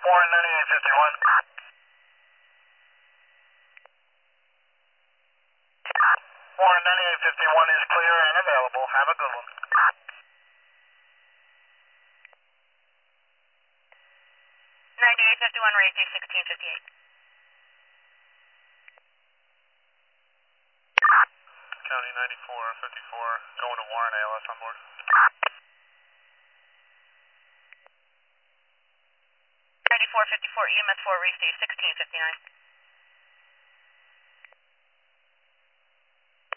Warren 9851. Warren 9851 is clear and available. Have a good one. 9851, raise 1658. County 9454, going to Warren, ALS on board. 9454, EMS 4, raise 1659.